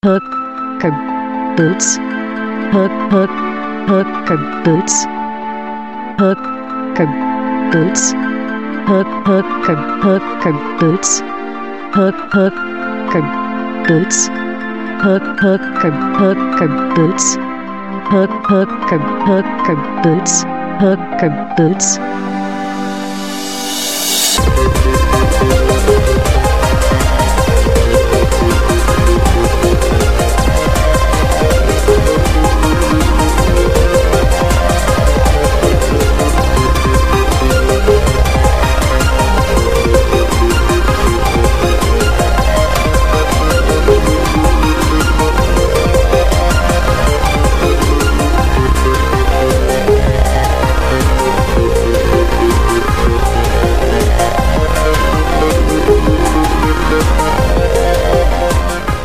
hooker boots, hooker boots, hooker boots, hooker boots, hooker boots, hooker boots, hooker boots, hooker boots.